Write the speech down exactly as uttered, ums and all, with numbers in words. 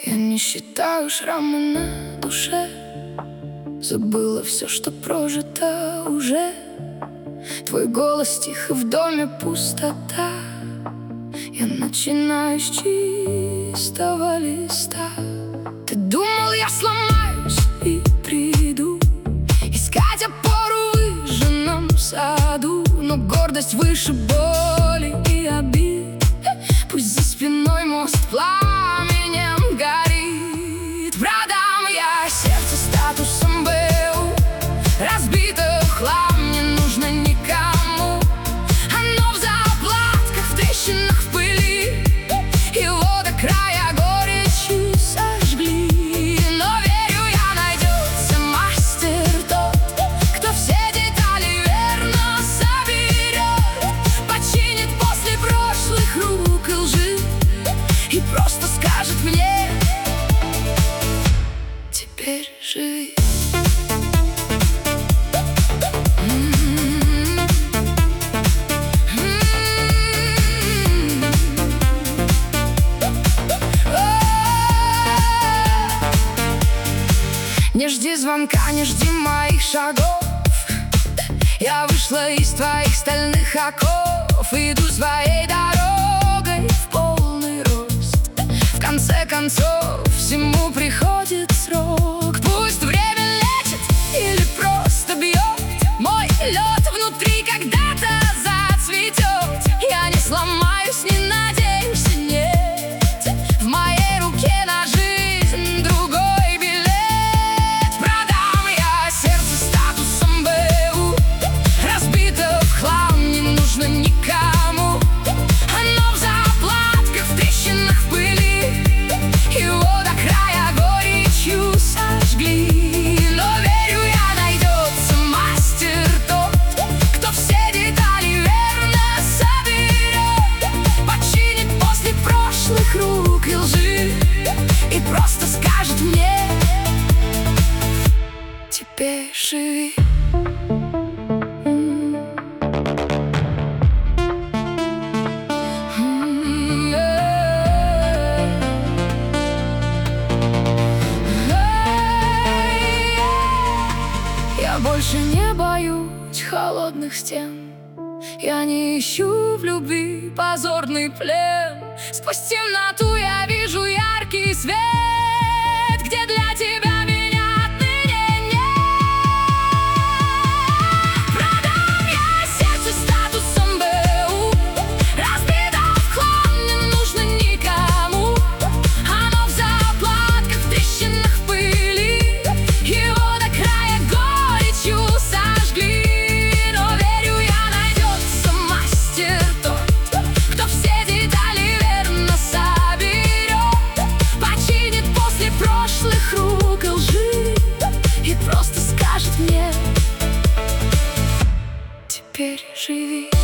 Я не считаю шрамы на душе, забыла все, что прожито уже. Твой голос тих, и в доме пустота. Я начинаю с чистого листа. Ты думал, я сломаюсь и приду искать опору в выжженном саду, но гордость выше боли и обид. Пусть за спиной мост пламенем горит. Продам я сердце статусом БУ, разбито в хлам, не нужно никому. Оно в заплатках, в трещинах, в пыли, его до края горечью сожгли. Но верю я, найдется мастер тот, кто все детали верно соберет, починит после прошлых рук и лжи и просто скажет мне: теперь живи. Не жди звонка, не жди моих шагов. Я вышла из твоих стальных оков, иду своей дорогой в полный рост. В конце концов всему приходит срок. Пусть время лечит или просто бьет, мой лед внутри когда-то зацветет. Я не сломаюсь, не надеюсь, нет. В моей руке на жизнь другой билет. Продам я сердце статусом БУ, разбито в хлам, не нужно никому. Оно в заплатках, в трещинах, в пыли, его до края горечью сожгли. Но верю я, найдется мастер тот, кто все детали верно соберет, починит после прошлых рук и лжи и просто скажет мне: теперь живи. Я больше не боюсь холодных стен, я не ищу в любви позорный плен. Сквозь темноту я вижу яркий свет, где для тебя меня отныне нет. Продам я сердце статусом БУ, разбито в хлам, не нужно никому. Оно в заплатках, в трещинах, в пыли, его до края горечью сожгли. Но верю я, найдется мастер тот, кто все детали верно соберет, починит после прошлых рук и лжи и просто скажет мне: теперь живи.